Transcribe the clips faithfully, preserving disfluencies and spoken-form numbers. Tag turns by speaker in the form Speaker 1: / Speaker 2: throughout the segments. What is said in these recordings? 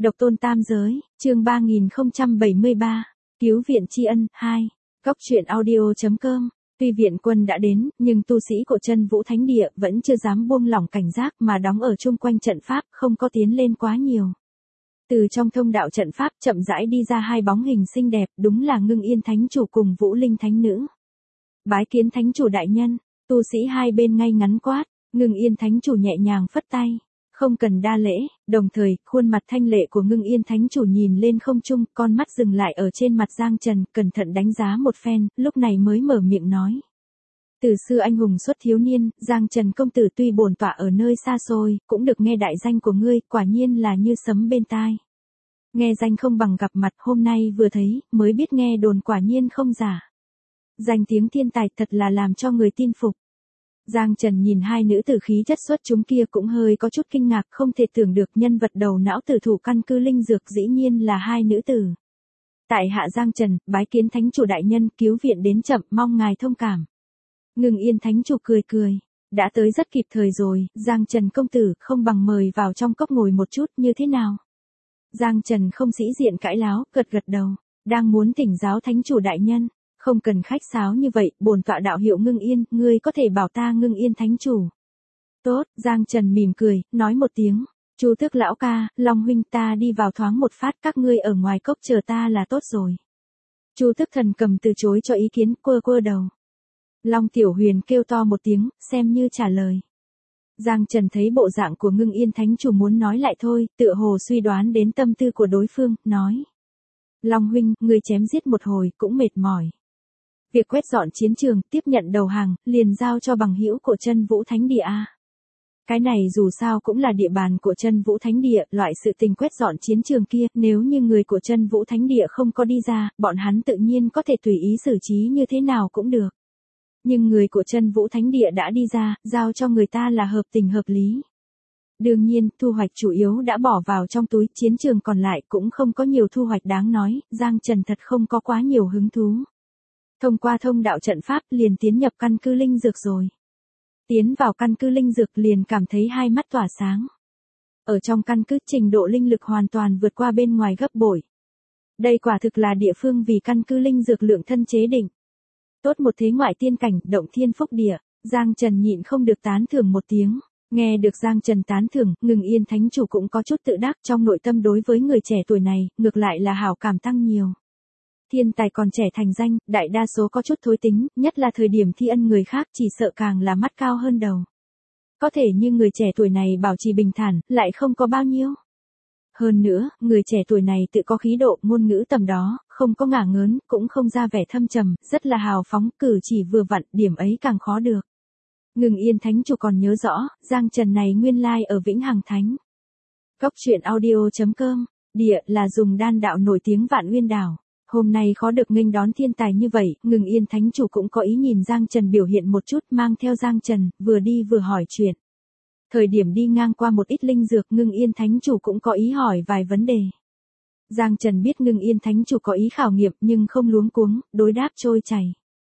Speaker 1: Độc tôn tam giới, chương ba nghìn không trăm bảy mươi ba, cứu viện tri ân, hai. Góc truyện audio chấm com. Tuy viện quân đã đến, nhưng tu sĩ của Chân Vũ Thánh Địa vẫn chưa dám buông lỏng cảnh giác mà đóng ở chung quanh trận pháp, không có tiến lên quá nhiều. Từ trong thông đạo trận pháp chậm rãi đi ra hai bóng hình xinh đẹp, đúng là Ngưng Yên Thánh Chủ cùng Vũ Linh Thánh Nữ. Bái kiến Thánh Chủ đại nhân, tu sĩ hai bên ngay ngắn quát, Ngưng Yên Thánh Chủ nhẹ nhàng phất tay. Không cần đa lễ, đồng thời, khuôn mặt thanh lệ của Ngưng Yên Thánh Chủ nhìn lên không trung, con mắt dừng lại ở trên mặt Giang Trần, cẩn thận đánh giá một phen, lúc này mới mở miệng nói. Từ xưa anh hùng xuất thiếu niên, Giang Trần công tử tuy bổn tọa ở nơi xa xôi, cũng được nghe đại danh của ngươi, quả nhiên là như sấm bên tai. Nghe danh không bằng gặp mặt, hôm nay vừa thấy, mới biết nghe đồn quả nhiên không giả. Danh tiếng thiên tài thật là làm cho người tin phục. Giang Trần nhìn hai nữ tử khí chất xuất chúng kia cũng hơi có chút kinh ngạc, không thể tưởng được nhân vật đầu não tử thủ căn cứ linh dược dĩ nhiên là hai nữ tử. Tại hạ Giang Trần, bái kiến Thánh Chủ đại nhân, cứu viện đến chậm, mong ngài thông cảm. Ngưng Yên Thánh Chủ cười cười, đã tới rất kịp thời rồi, Giang Trần công tử, không bằng mời vào trong cốc ngồi một chút, như thế nào? Giang Trần không sĩ diện cãi láo, gật gật đầu, đang muốn thỉnh giáo Thánh Chủ đại nhân. Không cần khách sáo như vậy, bổn tọa đạo hiệu Ngưng Yên, ngươi có thể bảo ta Ngưng Yên Thánh Chủ. Tốt, Giang Trần mỉm cười, nói một tiếng, Chu Tước lão ca, Long huynh ta đi vào thoáng một phát, các ngươi ở ngoài cốc chờ ta là tốt rồi. Chu Tước thần cầm từ chối cho ý kiến, quơ quơ đầu. Long Tiểu Huyền kêu to một tiếng, xem như trả lời. Giang Trần thấy bộ dạng của Ngưng Yên Thánh Chủ muốn nói lại thôi, tựa hồ suy đoán đến tâm tư của đối phương, nói. Long huynh, ngươi chém giết một hồi, cũng mệt mỏi. Việc quét dọn chiến trường, tiếp nhận đầu hàng, liền giao cho bằng hữu của Chân Vũ Thánh Địa a. Cái này dù sao cũng là địa bàn của Chân Vũ Thánh Địa, loại sự tình quét dọn chiến trường kia, nếu như người của Chân Vũ Thánh Địa không có đi ra, bọn hắn tự nhiên có thể tùy ý xử trí như thế nào cũng được. Nhưng người của Chân Vũ Thánh Địa đã đi ra, giao cho người ta là hợp tình hợp lý. Đương nhiên, thu hoạch chủ yếu đã bỏ vào trong túi, chiến trường còn lại cũng không có nhiều thu hoạch đáng nói, Giang Trần thật không có quá nhiều hứng thú. Thông qua thông đạo trận pháp liền tiến nhập căn cứ linh dược rồi. Tiến vào căn cứ linh dược liền cảm thấy hai mắt tỏa sáng. Ở trong căn cứ trình độ linh lực hoàn toàn vượt qua bên ngoài gấp bội. Đây quả thực là địa phương vì căn cứ linh dược lượng thân chế định. Tốt một thế ngoại tiên cảnh, động thiên phúc địa, Giang Trần nhịn không được tán thưởng một tiếng. Nghe được Giang Trần tán thưởng, Ngưng Yên Thánh Chủ cũng có chút tự đắc trong nội tâm đối với người trẻ tuổi này, ngược lại là hảo cảm tăng nhiều. Thiên tài còn trẻ thành danh, đại đa số có chút thối tính, nhất là thời điểm thi ân người khác chỉ sợ càng là mắt cao hơn đầu. Có thể như người trẻ tuổi này bảo trì bình thản, lại không có bao nhiêu. Hơn nữa, người trẻ tuổi này tự có khí độ, ngôn ngữ tầm đó, không có ngả ngớn, cũng không ra vẻ thâm trầm, rất là hào phóng, cử chỉ vừa vặn, điểm ấy càng khó được. Ngưng Yên Thánh Chủ còn nhớ rõ, Giang Trần này nguyên lai ở Vĩnh Hằng Thánh. Góc truyện audio chấm com, địa là dùng đan đạo nổi tiếng Vạn Nguyên Đảo. Hôm nay khó được nghênh đón thiên tài như vậy, Ngưng Yên Thánh Chủ cũng có ý nhìn Giang Trần biểu hiện một chút, mang theo Giang Trần, vừa đi vừa hỏi chuyện. Thời điểm đi ngang qua một ít linh dược, Ngưng Yên Thánh Chủ cũng có ý hỏi vài vấn đề. Giang Trần biết Ngưng Yên Thánh Chủ có ý khảo nghiệm nhưng không luống cuống, đối đáp trôi chảy.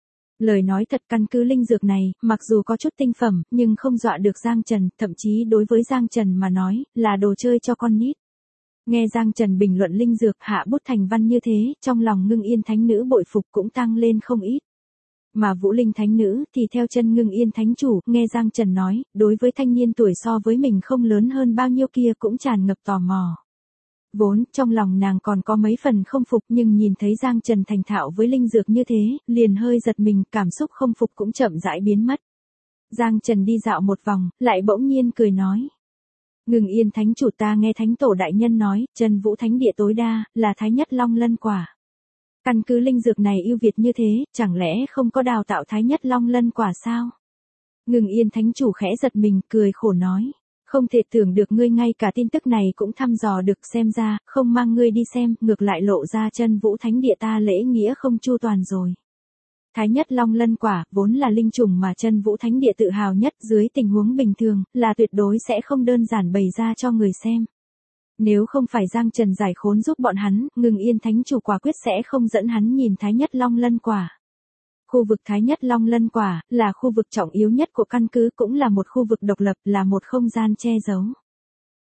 Speaker 1: Lời nói thật, căn cứ linh dược này, mặc dù có chút tinh phẩm, nhưng không dọa được Giang Trần, thậm chí đối với Giang Trần mà nói, là đồ chơi cho con nít. Nghe Giang Trần bình luận linh dược hạ bút thành văn như thế, trong lòng Ngưng Yên Thánh Nữ bội phục cũng tăng lên không ít. Mà Vũ Linh Thánh Nữ thì theo chân Ngưng Yên Thánh Chủ, nghe Giang Trần nói, đối với thanh niên tuổi so với mình không lớn hơn bao nhiêu kia cũng tràn ngập tò mò. Vốn, trong lòng nàng còn có mấy phần không phục nhưng nhìn thấy Giang Trần thành thạo với linh dược như thế, liền hơi giật mình, cảm xúc không phục cũng chậm rãi biến mất. Giang Trần đi dạo một vòng, lại bỗng nhiên cười nói. Ngưng Yên Thánh Chủ, ta nghe Thánh Tổ đại nhân nói, Chân Vũ Thánh Địa tối đa, là Thái Nhất Long Lân Quả. Căn cứ linh dược này ưu việt như thế, chẳng lẽ không có đào tạo Thái Nhất Long Lân Quả sao? Ngưng Yên Thánh Chủ khẽ giật mình, cười khổ nói. Không thể tưởng được ngươi ngay cả tin tức này cũng thăm dò được, xem ra, không mang ngươi đi xem, ngược lại lộ ra Chân Vũ Thánh Địa ta lễ nghĩa không chu toàn rồi. Thái Nhất Long Lân Quả, vốn là linh trùng mà Chân Vũ Thánh Địa tự hào nhất, dưới tình huống bình thường, là tuyệt đối sẽ không đơn giản bày ra cho người xem. Nếu không phải Giang Trần giải khốn giúp bọn hắn, Ngưng Yên Thánh Chủ quả quyết sẽ không dẫn hắn nhìn Thái Nhất Long Lân Quả. Khu vực Thái Nhất Long Lân Quả, là khu vực trọng yếu nhất của căn cứ, cũng là một khu vực độc lập, là một không gian che giấu.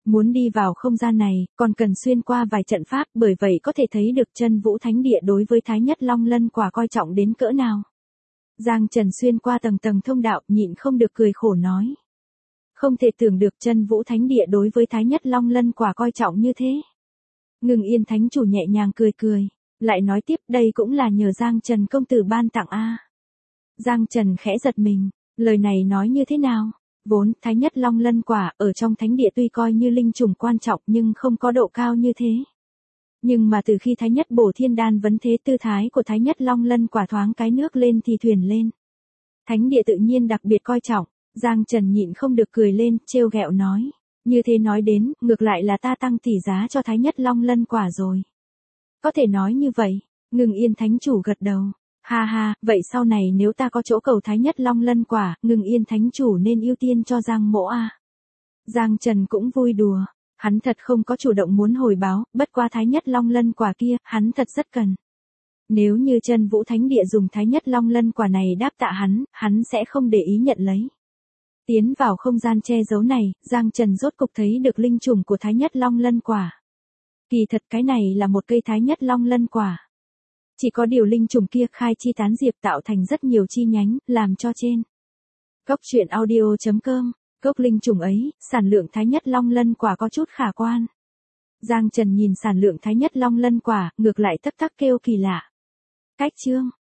Speaker 1: Muốn đi vào không gian này, còn cần xuyên qua vài trận pháp, bởi vậy có thể thấy được chân vũ thánh địa đối với Thái Nhất Long Lân quả coi trọng đến cỡ nào. Giang Trần xuyên qua tầng tầng thông đạo, nhịn không được cười khổ nói. Không thể tưởng được chân vũ thánh địa đối với Thái Nhất Long Lân quả coi trọng như thế. Ngưng Yên thánh chủ nhẹ nhàng cười cười, lại nói tiếp đây cũng là nhờ Giang Trần công tử ban tặng a. Giang Trần khẽ giật mình, lời này nói như thế nào? Vốn, Thái Nhất Long Lân quả ở trong thánh địa tuy coi như linh trùng quan trọng nhưng không có độ cao như thế. Nhưng mà từ khi Thái Nhất Bổ Thiên Đan vấn thế, tư thái của Thái Nhất Long Lân quả thoáng cái nước lên thì thuyền lên. Thánh địa tự nhiên đặc biệt coi trọng, Giang Trần nhịn không được cười lên, trêu ghẹo nói. Như thế nói đến, ngược lại là ta tăng tỷ giá cho Thái Nhất Long Lân quả rồi. Có thể nói như vậy, Ngưng Yên thánh chủ gật đầu. Ha ha, vậy sau này nếu ta có chỗ cầu Thái Nhất Long Lân quả, Ngưng Yên thánh chủ nên ưu tiên cho Giang mỗ a. Giang Trần cũng vui đùa, hắn thật không có chủ động muốn hồi báo, bất qua Thái Nhất Long Lân quả kia, hắn thật rất cần. Nếu như chân vũ thánh địa dùng Thái Nhất Long Lân quả này đáp tạ hắn, hắn sẽ không để ý nhận lấy. Tiến vào không gian che giấu này, Giang Trần rốt cục thấy được linh trùng của Thái Nhất Long Lân quả. Kỳ thật cái này là một cây Thái Nhất Long Lân quả. Chỉ có điều linh trùng kia khai chi tán diệp tạo thành rất nhiều chi nhánh, làm cho trên Cốc truyện audio chấm com, gốc linh trùng ấy, sản lượng Thái Nhất Long Lân quả có chút khả quan. Giang Trần nhìn sản lượng Thái Nhất Long Lân quả, ngược lại tắc tắc kêu kỳ lạ. Cách chương